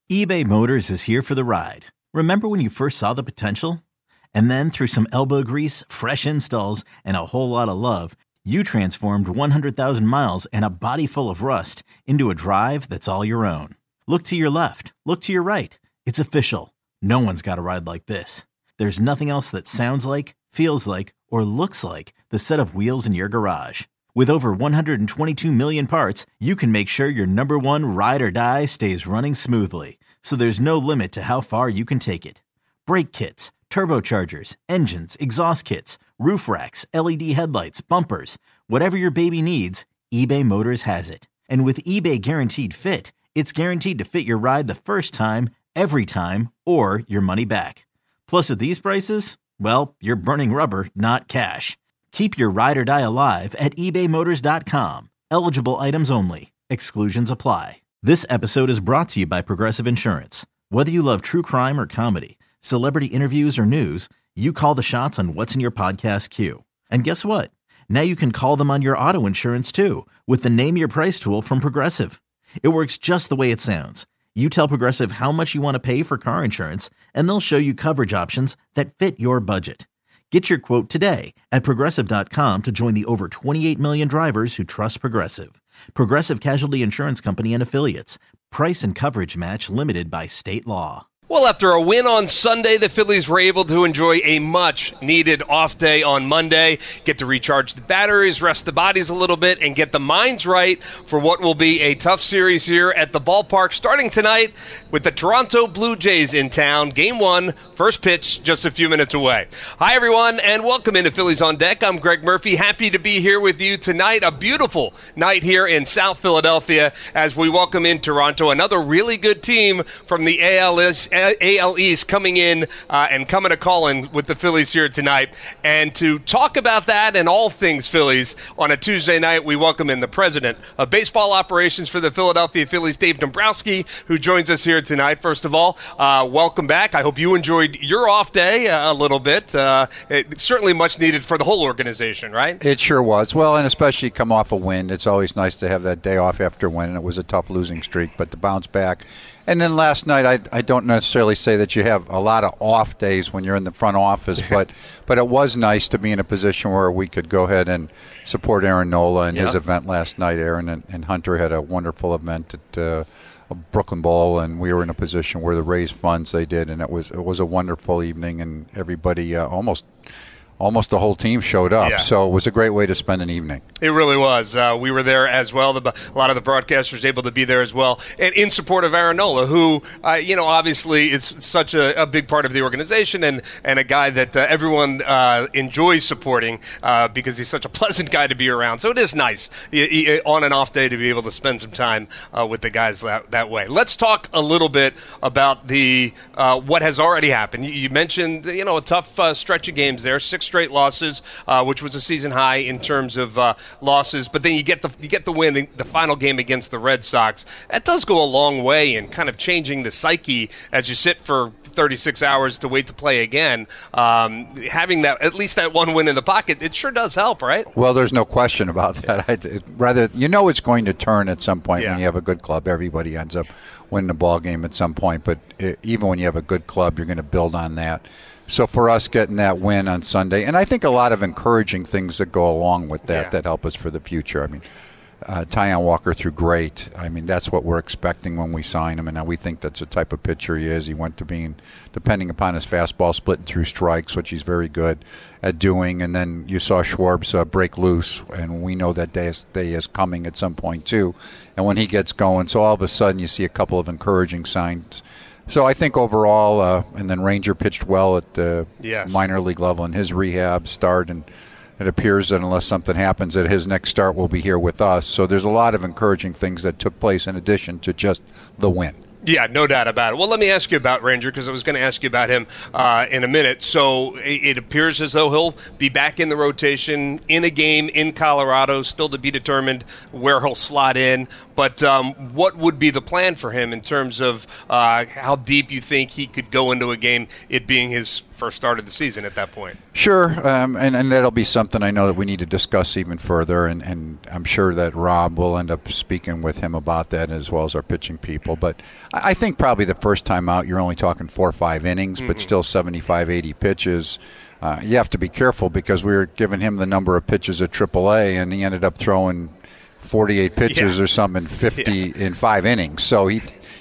eBay Motors is here for the ride. Remember when you first saw the potential? And then through some elbow grease, fresh installs, and a whole lot of love, you transformed 100,000 miles and a body full of rust into a drive that's all your own. Look to your left. Look to your right. It's official. No one's got a ride like this. There's nothing else that sounds like, feels like, or looks like the set of wheels in your garage. With over 122 million parts, you can make sure your number one ride or die stays running smoothly. So there's no limit to how far you can take it. Brake kits, turbochargers, engines, exhaust kits, roof racks, LED headlights, bumpers, whatever your baby needs, eBay Motors has it. And with eBay Guaranteed Fit, it's guaranteed to fit your ride the first time, every time, or your money back. Plus at these prices, well, you're burning rubber, not cash. Keep your ride or die alive at ebaymotors.com. Eligible items only. Exclusions apply. This episode is brought to you by Progressive Insurance. Whether you love true crime or comedy, celebrity interviews or news, you call the shots on what's in your podcast queue. And guess what? Now you can call them on your auto insurance too with the Name Your Price tool from Progressive. It works just the way it sounds. You tell Progressive how much you want to pay for car insurance, and they'll show you coverage options that fit your budget. Get your quote today at Progressive.com to join the over 28 million drivers who trust Progressive. Progressive Casualty Insurance Company and Affiliates. Price and coverage match limited by state law. Well, after a win on Sunday, the Phillies were able to enjoy a much-needed off day on Monday, get to recharge the batteries, rest the bodies a little bit, and get the minds right for what will be a tough series here at the ballpark starting tonight with the Toronto Blue Jays in town. Game 1, first pitch, just a few minutes away. Hi, everyone, and welcome into Phillies on Deck. I'm Greg Murphy. Happy to be here with you tonight. A beautiful night here in South Philadelphia as we welcome in Toronto, another really good team from the AL East coming in and coming to call-in with the Phillies here tonight. And to talk about that and all things Phillies on a Tuesday night, we welcome in the president of baseball operations for the Philadelphia Phillies, Dave Dombrowski, who joins us here tonight. First of all, welcome back. I hope you enjoyed your off day a little bit. It's certainly much needed for the whole organization, right? It sure was. Well, and especially come off a win. It's always nice to have that day off after a win, and it was a tough losing streak, but to bounce back. And then last night, I don't necessarily say that you have a lot of off days when you're in the front office, but it was nice to be in a position where we could go ahead and support Aaron Nola and his event last night. Aaron and Hunter had a wonderful event at a Brooklyn Bowl, and we were in a position where the raised funds they did, and it was a wonderful evening, and everybody almost the whole team showed up. Yeah. So it was a great way to spend an evening. It really was. We were there as well. A lot of the broadcasters able to be there as well. And in support of Aaron Nola, who, obviously is such a big part of the organization and a guy that everyone enjoys supporting because he's such a pleasant guy to be around. So it is nice on and off day to be able to spend some time with the guys that way. Let's talk a little bit about the what has already happened. You mentioned, a tough stretch of games there, 6 straight losses, which was a season high in terms of losses. But then you get the win in the final game against the Red Sox. That does go a long way in kind of changing the psyche as you sit for 36 hours to wait to play again. Having that at least that one win in the pocket, it sure does help, right? Well, there's no question about that. It's going to turn at some point when you have a good club. Everybody ends up winning the ball game at some point. But even when you have a good club, you're going to build on that. So for us getting that win on Sunday, and I think a lot of encouraging things that go along with that that help us for the future. I mean, Taijuan Walker threw great. I mean, that's what we're expecting when we sign him, and we think that's the type of pitcher he is. He went to being, depending upon his fastball, splitting through strikes, which he's very good at doing. And then you saw Schwartz break loose, and we know that day is coming at some point too. And when he gets going, so all of a sudden you see a couple of encouraging signs. So I think overall, and then Ranger pitched well at the minor league level in his rehab start, and it appears that unless something happens, that his next start will be here with us. So there's a lot of encouraging things that took place in addition to just the win. Yeah, no doubt about it. Well, let me ask you about Ranger, because I was going to ask you about him in a minute. So it appears as though he'll be back in the rotation in a game in Colorado, still to be determined where he'll slot in. But what would be the plan for him in terms of how deep you think he could go into a game, it being his first start of the season at that point? Sure, and that'll be something I know that we need to discuss even further, and I'm sure that Rob will end up speaking with him about that as well as our pitching people. But I think probably the first time out you're only talking 4 or 5 innings, but still 75, 80 pitches. You have to be careful because we were giving him the number of pitches at AAA, and he ended up throwing 48 pitches or something in 50 in 5 innings. So he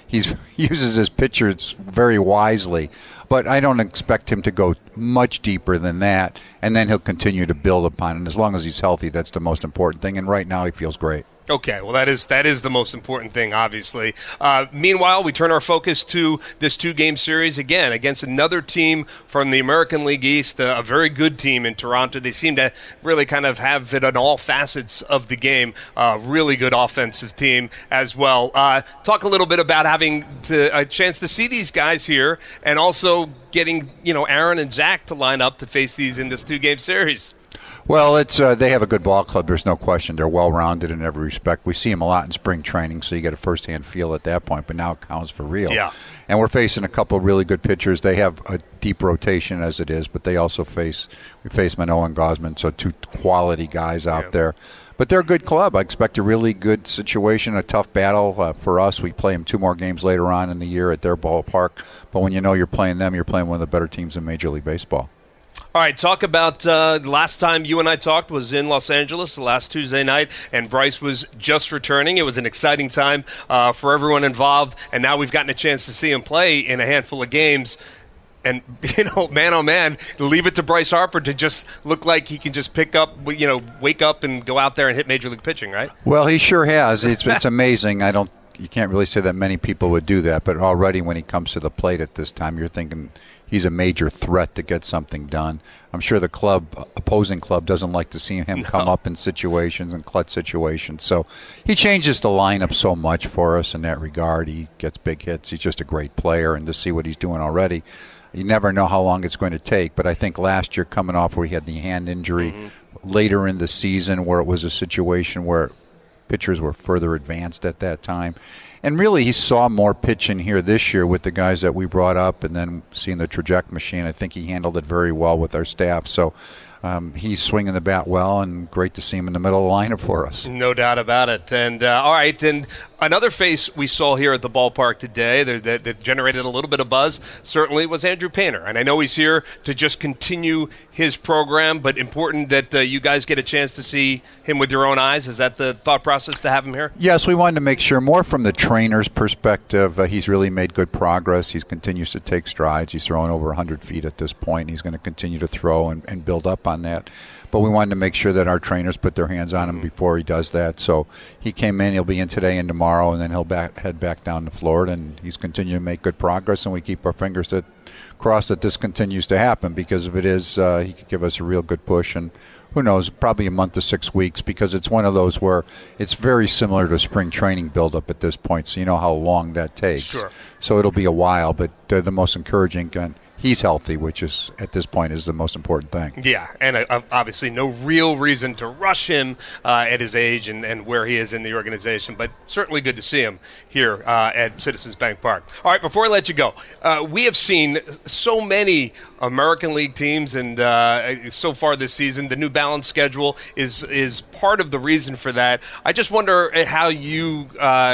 uses his pitchers very wisely. But I don't expect him to go much deeper than that, and then he'll continue to build upon it. And as long as he's healthy, that's the most important thing. And right now he feels great. Okay, well, that is the most important thing, obviously. Meanwhile, we turn our focus to this 2-game series again against another team from the American League East, a very good team in Toronto. They seem to really kind of have it on all facets of the game. Really good offensive team as well. Talk a little bit about having a chance to see these guys here, and also getting Aaron and Zach to line up to face these in this 2-game series. Well, it's they have a good ball club. There's no question. They're well-rounded in every respect. We see them a lot in spring training, so you get a first-hand feel at that point. But now it counts for real. Yeah. And we're facing a couple of really good pitchers. They have a deep rotation as it is, but they also face Manoah and Gausman, so 2 quality guys out there. But they're a good club. I expect a really good situation, a tough battle for us. We play them 2 more games later on in the year at their ballpark. But when you know you're playing them, you're playing one of the better teams in Major League Baseball. All right, talk about last time you and I talked was in Los Angeles, last Tuesday night, and Bryce was just returning. It was an exciting time for everyone involved, and now we've gotten a chance to see him play in a handful of games. And, man, oh, man, leave it to Bryce Harper to just look like he can just pick up, wake up and go out there and hit Major League pitching, right? Well, he sure has. It's amazing. You can't really say that many people would do that, but already when he comes to the plate at this time, you're thinking he's a major threat to get something done. I'm sure the opposing club doesn't like to see him come up in situations and clutch situations. So he changes the lineup so much for us in that regard. He gets big hits. He's just a great player, and to see what he's doing already, you never know how long it's going to take. But I think last year, coming off where he had the hand injury, later in the season where it was a situation where pitchers were further advanced at that time. And really, he saw more pitching here this year with the guys that we brought up, and then seeing the trajectory machine. I think he handled it very well with our staff. So he's swinging the bat well, and great to see him in the middle of the lineup for us. No doubt about it. And all right, and another face we saw here at the ballpark today that generated a little bit of buzz certainly was Andrew Painter. And I know he's here to just continue his program, but important that you guys get a chance to see him with your own eyes. Is that the thought process to have him here? Yes, we wanted to make sure, more from the trainer's perspective, he's really made good progress. He continues to take strides. He's throwing over 100 feet at this point. He's going to continue to throw and build up on that. But we wanted to make sure that our trainers put their hands on him before he does that. So he came in. He'll be in today and tomorrow, and then he'll head back down to Florida. And he's continuing to make good progress, and we keep our fingers crossed that this continues to happen, because if it is, he could give us a real good push. And who knows, probably a month to 6 weeks, because it's one of those where it's very similar to spring training buildup at this point. So you know how long that takes. Sure. So it'll be a while, but the most encouraging he's healthy, which is at this point is the most important thing. Yeah, and obviously no real reason to rush him at his age and where he is in the organization, but certainly good to see him here at Citizens Bank Park. All right, before I let you go, we have seen so many American League teams, and so far this season, the new balance schedule is part of the reason for that. I just wonder how you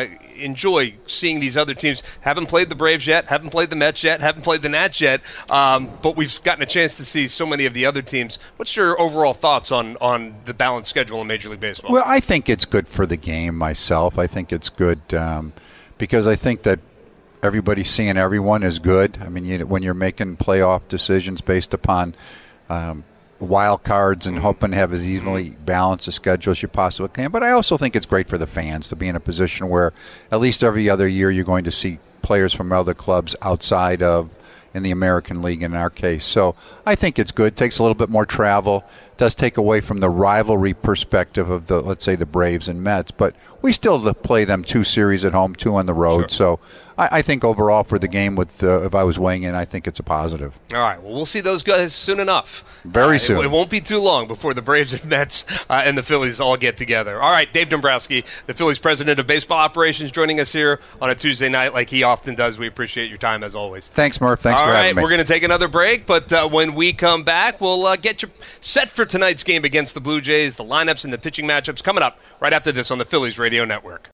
enjoy seeing these other teams. Haven't played the Braves yet, haven't played the Mets yet, haven't played the Nats yet, but we've gotten a chance to see so many of the other teams. What's your overall thoughts on the balanced schedule in Major League Baseball? Well, I think it's good for the game myself. I think it's good because I think that everybody seeing everyone is good. I mean, when you're making playoff decisions based upon wild cards and hoping to have as evenly balanced a schedule as you possibly can. But I also think it's great for the fans to be in a position where at least every other year you're going to see players from other clubs outside of in the American League in our case. So I think it's good. Takes a little bit more travel. Does take away from the rivalry perspective of the, let's say, the Braves and Mets. But we still play them 2 series at home, 2 on the road. Sure. So I think overall for the game, if I was weighing in, I think it's a positive. All right. Well, we'll see those guys soon enough. Very soon. It won't be too long before the Braves and Mets and the Phillies all get together. All right. Dave Dombrowski, the Phillies president of baseball operations, joining us here on a Tuesday night like he often does. We appreciate your time as always. Thanks, Murph. Thanks for having me. All right. We're going to take another break, but when we come back, we'll get you set for tonight's game against the Blue Jays, the lineups and the pitching matchups coming up right after this on the Phillies Radio Network.